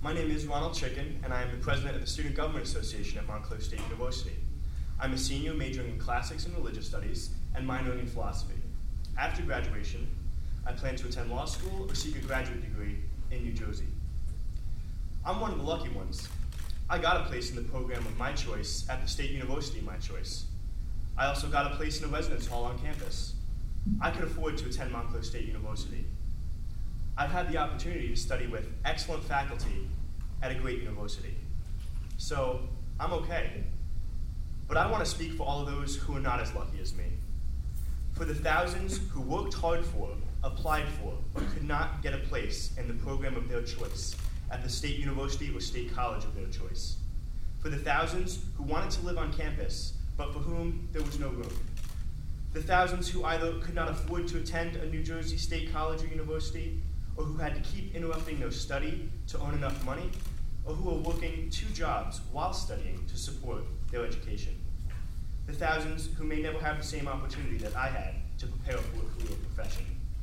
My name is Ronald Chicken, and I am the president of the Student Government Association at Montclair State University. I'm a senior majoring in classics and religious studies and minoring in philosophy. After graduation, I plan to attend law school or seek a graduate degree in New Jersey. I'm one of the lucky ones. I got a place in the program of my choice at the State University of my choice. I also got a place in a residence hall on campus. I could afford to attend Montclair State University. I've had the opportunity to study with excellent faculty at a great university. So I'm okay. But I want to speak for all of those who are not as lucky as me. For the thousands who worked hard for, applied for, but could not get a place in the program of their choice at the state university or state college of their choice. For the thousands who wanted to live on campus, but for whom there was no room. The thousands who either could not afford to attend a New Jersey state college or university, or who had to keep interrupting their study to earn enough money, or who were working 2 jobs while studying to support their education. The thousands who may never have the same opportunity that I had to prepare for a career profession.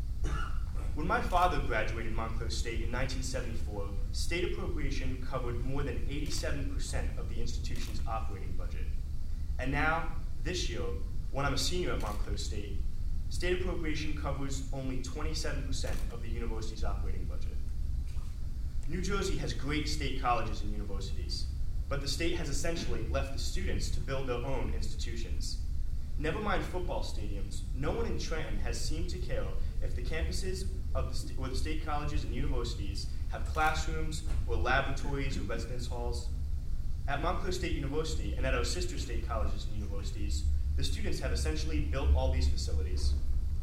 When my father graduated Montclair State in 1974, state appropriation covered more than 87% of the institution's operating budget. And now, this year, when I'm a senior at Montclair State, state appropriation covers only 27% of the university's operating budget. New Jersey has great state colleges and universities, but the state has essentially left the students to build their own institutions. Never mind football stadiums, no one in Trenton has seemed to care if the campuses of or the state colleges and universities have classrooms or laboratories or residence halls. At Montclair State University and at our sister state colleges and universities, the students have essentially built all these facilities.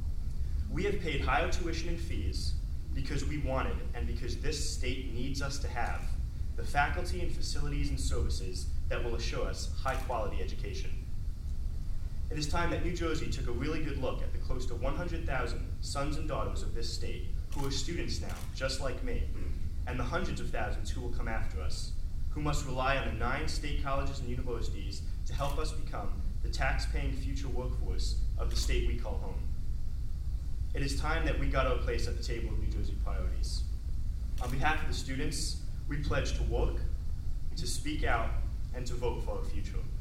We have paid higher tuition and fees because we wanted and because this state needs us to have the faculty and facilities and services that will assure us high-quality education. It is time that New Jersey took a really good look at the close to 100,000 sons and daughters of this state who are students now, just like me, and the hundreds of thousands who will come after us, who must rely on the 9 state colleges and universities to help us become the tax-paying future workforce of the state we call home. It is time that we got our place at the table of New Jersey priorities. On behalf of the students, we pledge to work, to speak out, and to vote for our future.